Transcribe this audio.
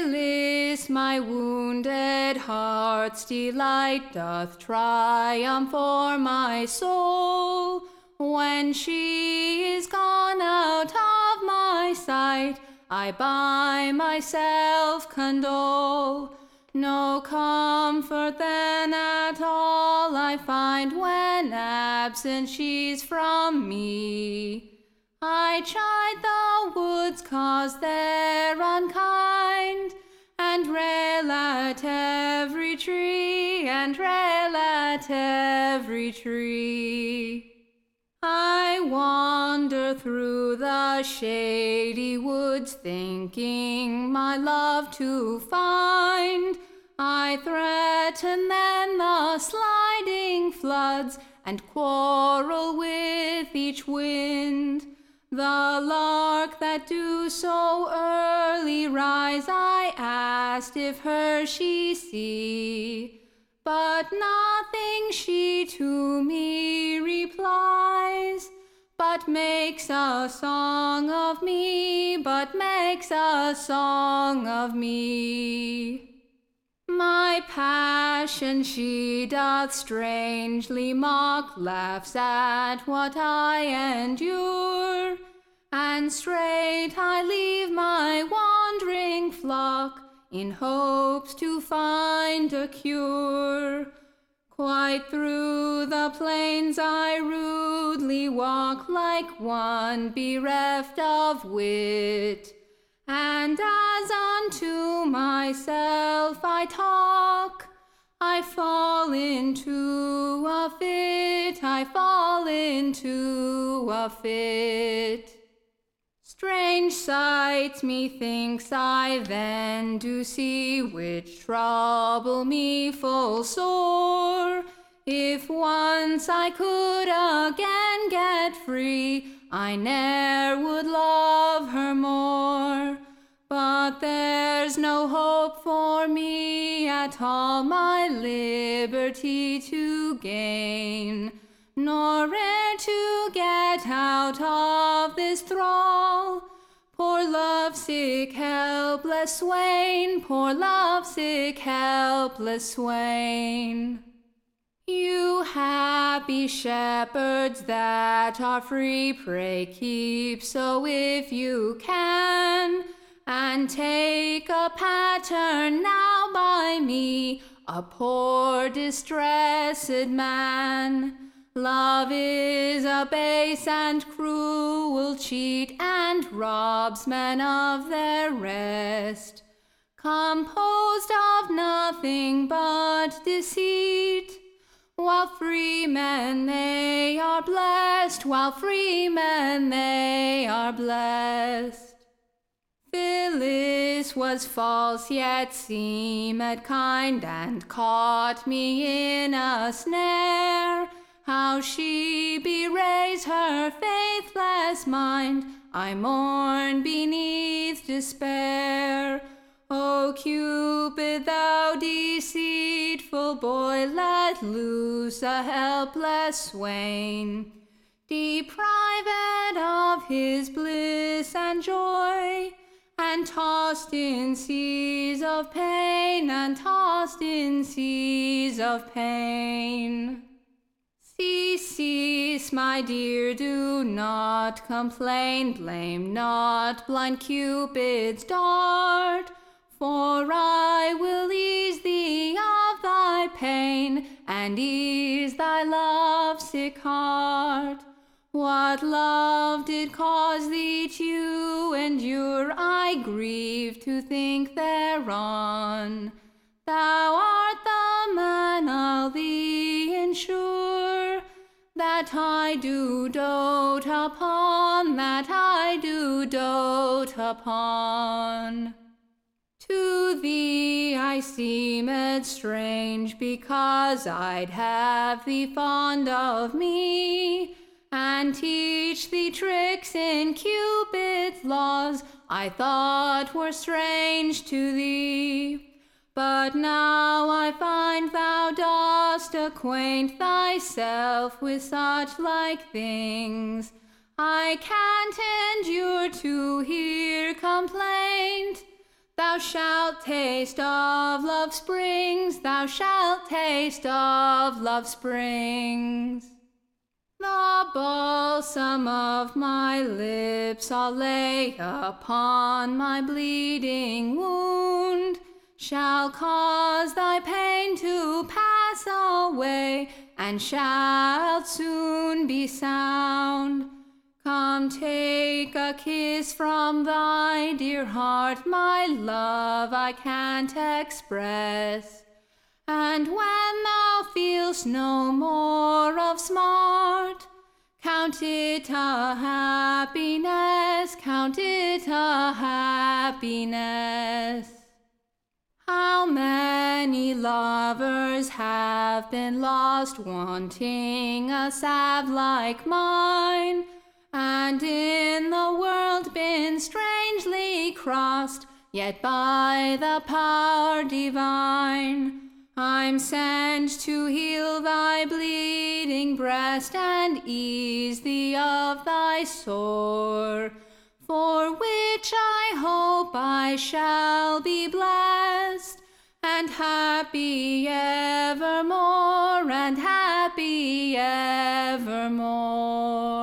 Phyllis, my wounded heart's delight, doth triumph o'er my soul. When she is gone out of my sight, I by myself condole. No comfort then at all I find when absent she's from me. I chide the woods 'cause they're unkind, and rail at every tree, and rail at every tree. I wander through the shady woods, thinking my love to find. I threaten then the sliding floods, and quarrel with each wind. The lark that do so early rise, I asked if her she see, but nothing she to me replies, but makes a song of me, but makes a song of me. My passion she doth strangely mock, laughs at what I endure, and straight I leave my wandering flock, in hopes to find a cure. Quite through the plains I rudely walk, like one bereft of wit, and as unto myself I talk, I fall into a fit, I fall into a fit. Strange sights methinks I then do see, which trouble me full sore. If once I could again get free, I ne'er would love her more. But there's no hope for me at all my liberty to gain, nor e'er to get out of this thrall. Poor lovesick helpless swain, poor lovesick helpless swain. You happy shepherds that are free, pray keep so if you can, and take a pattern now by me, a poor distressed man. Love is a base and cruel cheat, and robs men of their rest, composed of nothing but deceit. While free men they are blessed, while free men they are blessed. Phyllis was false, yet seemed kind, and caught me in a snare. How she bewrays her faithless mind, I mourn beneath despair. O Cupid, thou deceitful boy, let loose a helpless swain, deprived of his bliss and joy, and tossed in seas of pain, and tossed in seas of pain. Cease, my dear, do not complain, blame not blind Cupid's dart, for I will ease thee of thy pain, and ease thy lovesick heart. What love did cause thee to endure, I grieve to think thereon. Thou art the man, I'll thee ensure, that I do dote upon, that I do dote upon. To thee I seemed strange, because I'd have thee fond of me, and teach thee tricks in Cupid's laws I thought were strange to thee. But now I find thou dost acquaint thyself with such like things. I can't endure to hear complaint. Thou Thou shalt taste of love springs, thou shalt taste of love springs. The balsam of my lips I'll lay upon my bleeding wound, shall cause thy pain to pass away, and shalt soon be sound. Come, take a kiss from thy dear heart, my love I can't express. And when thou feel'st no more of smart, count it a happiness, count it a happiness. How many lovers have been lost, wanting a salve like mine, and in the world been strangely crossed, yet by the power divine I'm sent to heal thy bleeding breast and ease thee of thy sore, for which I hope I shall be blessed, and happy evermore, and happy evermore.